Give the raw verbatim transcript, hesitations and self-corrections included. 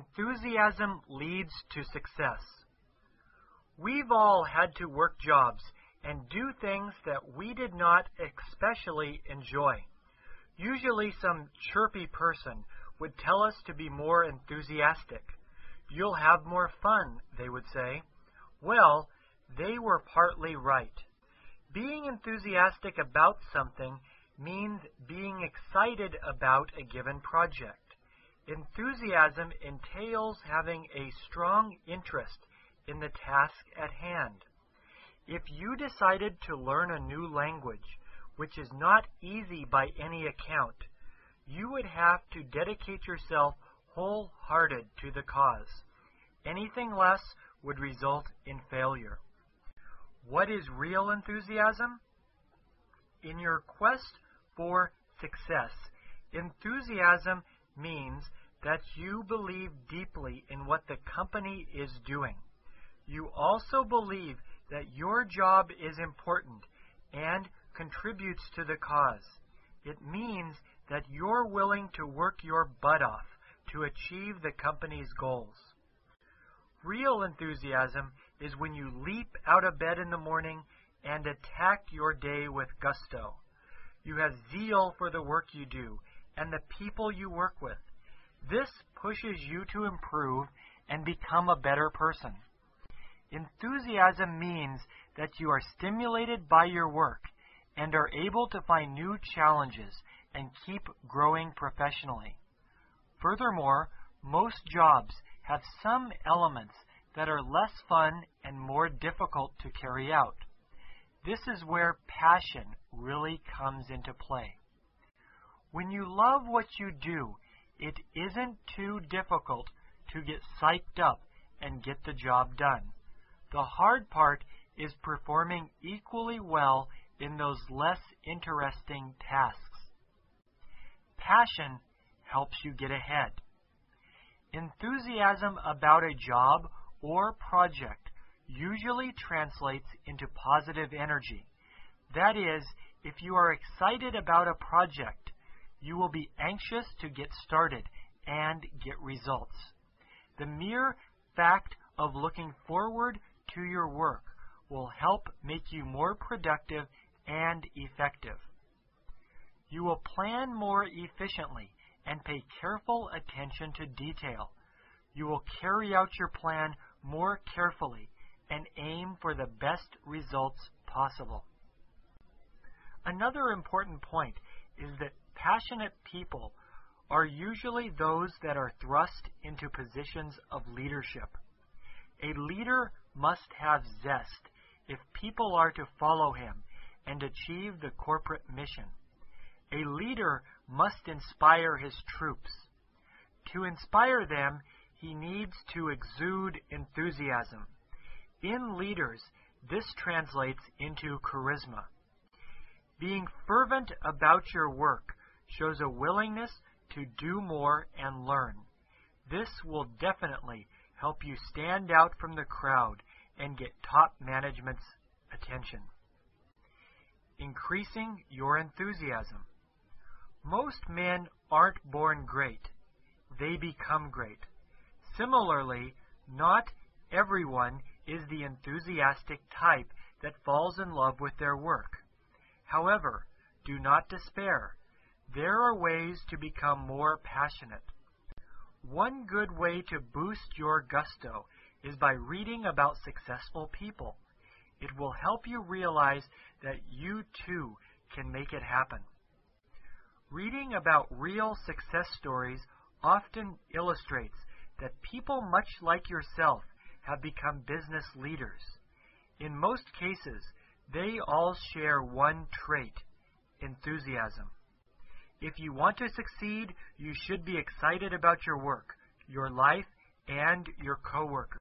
Enthusiasm leads to success. We've all had to work jobs and do things that we did not especially enjoy. Usually some chirpy person would tell us to be more enthusiastic. You'll have more fun, they would say. Well, they were partly right. Being enthusiastic about something means being excited about a given project. Enthusiasm entails having a strong interest in the task at hand. If you decided to learn a new language, which is not easy by any account, you would have to dedicate yourself wholehearted to the cause. Anything less would result in failure. What is real enthusiasm? In your quest for success, enthusiasm means that you believe deeply in what the company is doing. You also believe that your job is important and contributes to the cause. It means that you're willing to work your butt off to achieve the company's goals. Real enthusiasm is when you leap out of bed in the morning and attack your day with gusto. You have zeal for the work you do and the people you work with. This pushes you to improve and become a better person. Enthusiasm means that you are stimulated by your work and are able to find new challenges and keep growing professionally. Furthermore, most jobs have some elements that are less fun and more difficult to carry out. This is where passion really comes into play. When you love what you do, it isn't too difficult to get psyched up and get the job done. The hard part is performing equally well in those less interesting tasks. Passion helps you get ahead. Enthusiasm about a job or project usually translates into positive energy. That is, if you are excited about a project, you will be anxious to get started and get results. The mere fact of looking forward to your work will help make you more productive and effective. You will plan more efficiently and pay careful attention to detail. You will carry out your plan more carefully and aim for the best results possible. Another important point is that passionate people are usually those that are thrust into positions of leadership. A leader must have zest if people are to follow him and achieve the corporate mission. A leader must inspire his troops. To inspire them, he needs to exude enthusiasm. In leaders, this translates into charisma. Being fervent about your work shows a willingness to do more and learn. This will definitely help you stand out from the crowd and get top management's attention. Increasing your enthusiasm. Most men aren't born great. They become great. Similarly, not everyone is the enthusiastic type that falls in love with their work. However, do not despair. There are ways to become more passionate. One good way to boost your gusto is by reading about successful people. It will help you realize that you too can make it happen. Reading about real success stories often illustrates that people much like yourself have become business leaders. In most cases, they all share one trait: enthusiasm. If you want to succeed, you should be excited about your work, your life, and your coworkers.